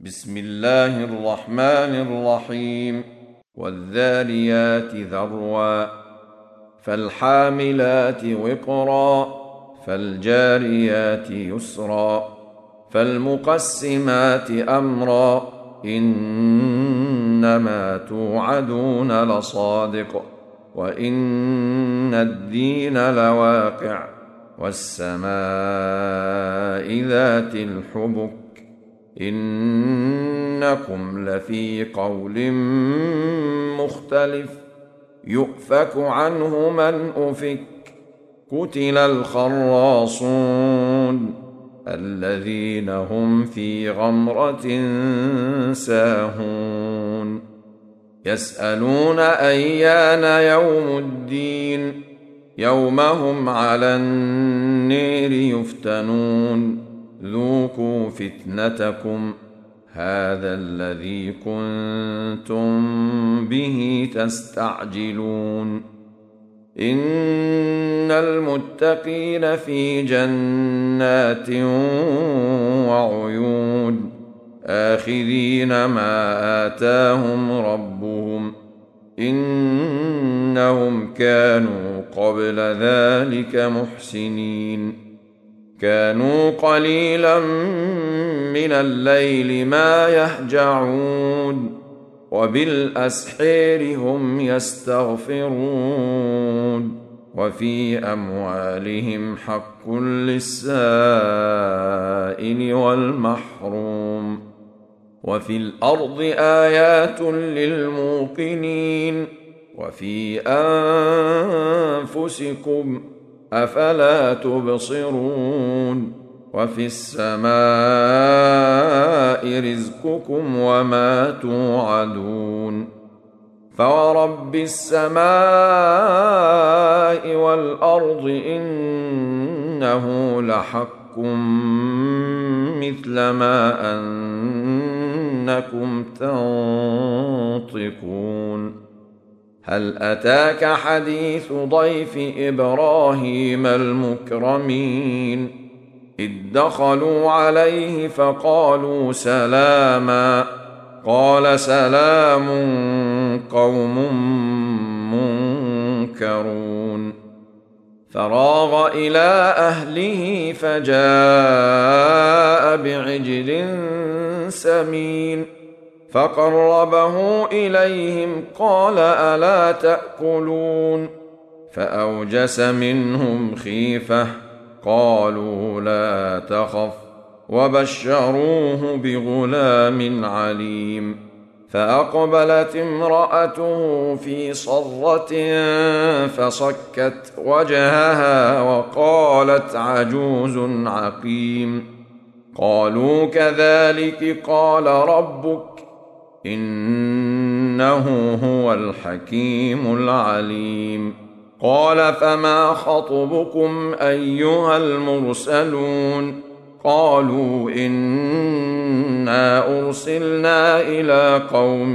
بسم الله الرحمن الرحيم والذاريات ذروا فالحاملات وقرا فالجاريات يسرا فالمقسمات أمرا إنما توعدون لصادق وإن الدين لواقع والسماء ذات الحبك إنكم لفي قول مختلف يؤفك عنه من أفك قتل الخراصون الذين هم في غمرة ساهون يسألون أيان يوم الدين يوم هم على النير يفتنون ذوقوا فتنتكم هذا الذي كنتم به تستعجلون إن المتقين في جنات وعيون آخذين ما آتاهم ربهم إنهم كانوا قبل ذلك محسنين كانوا قليلا من الليل ما يهجعون وبالأسحار هم يستغفرون وفي أموالهم حق للسائل والمحروم وفي الأرض آيات للموقنين وفي أنفسكم أفلا تبصرون وفي السماء رزقكم وما توعدون فورب السماء والأرض إنه لحق مثل ما أنكم تنطقون هل أتاك حديث ضيف إبراهيم المكرمين إذ دخلوا عليه فقالوا سلاما قال سلام قوم منكرون فراغ إلى أهله فجاء بعجل سمين فقربه إليهم قال ألا تأكلون فأوجس منهم خيفة قالوا لا تخف وبشروه بغلام عليم فأقبلت امرأته في صرة فصكت وجهها وقالت عجوز عقيم قالوا كذلك قال ربك إنه هو الحكيم العليم قال فما خطبكم أيها المرسلون قالوا إنا أرسلنا إلى قوم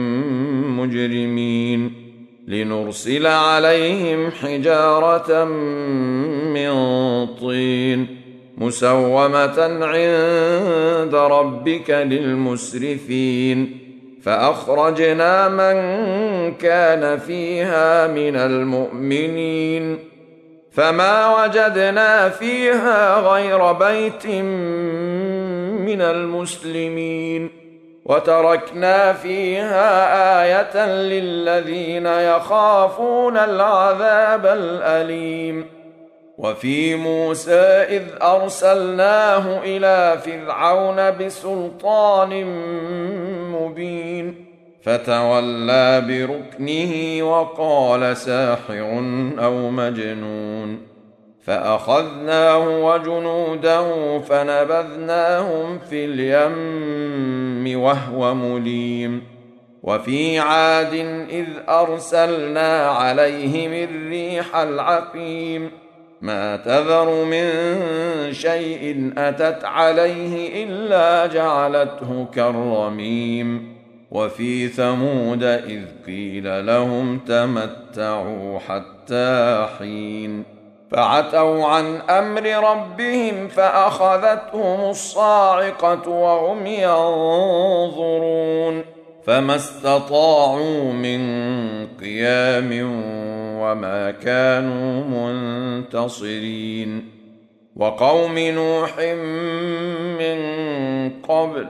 مجرمين لنرسل عليهم حجارة من طين مسومة عند ربك للمسرفين فأخرجنا من كان فيها من المؤمنين فما وجدنا فيها غير بيت من المسلمين وتركنا فيها آية للذين يخافون العذاب الأليم وفي موسى إذ أرسلناه إلى فرعون بسلطان مبين فتولى بركنه وقال ساحر أو مجنون فأخذناه وجنوده فنبذناهم في اليم وهو مليم وفي عاد إذ أرسلنا عليهم الريح العقيم ما تذر من شيء أتت عليه إلا جعلته كالرميم وفي ثمود إذ قيل لهم تمتعوا حتى حين فعتوا عن أمر ربهم فأخذتهم الصاعقة وهم ينظرون فما استطاعوا من قيام وما كانوا منتصرين وقوم نوح من قبل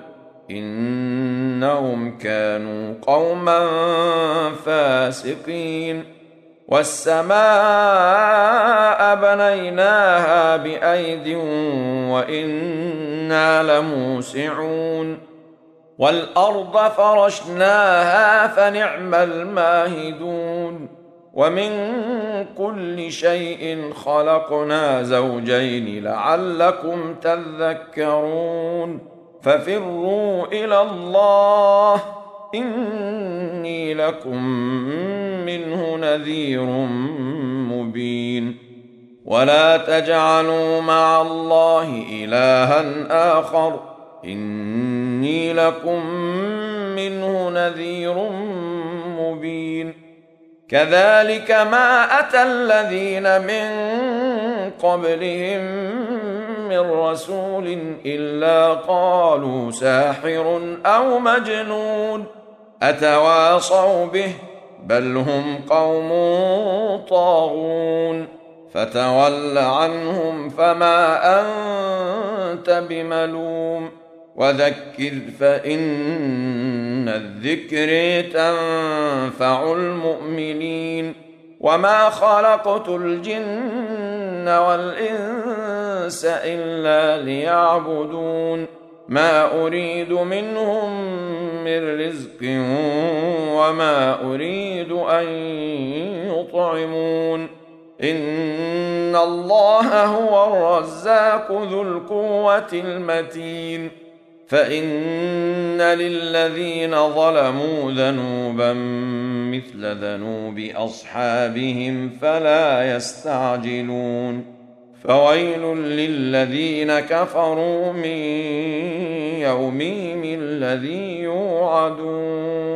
إنهم كانوا قوما فاسقين والسماء بنيناها بأيد وإنا لموسعون والأرض فرشناها فنعم الماهدون ومن كل شيء خلقنا زوجين لعلكم تذكرون ففروا إلى الله إني لكم منه نذير مبين ولا تجعلوا مع الله إلها آخر إني لكم منه نذير مبين كذلك ما أتى الذين من قبلهم من رسول إلا قالوا ساحر أو مجنون أتواصوا به بل هم قوم طاغون فتول عنهم فما أنت بملوم وذكر فإن الذكر تنفع المؤمنين وما خلقت الجن والإنس إلا ليعبدون ما أريد منهم من رزق وما أريد أن يطعمون إن الله هو الرزاق ذو القوة المتين فإن للذين ظلموا ذنوبا مثل ذنوب أصحابهم فلا يستعجلون فويل للذين كفروا من يومهم الذي يوعدون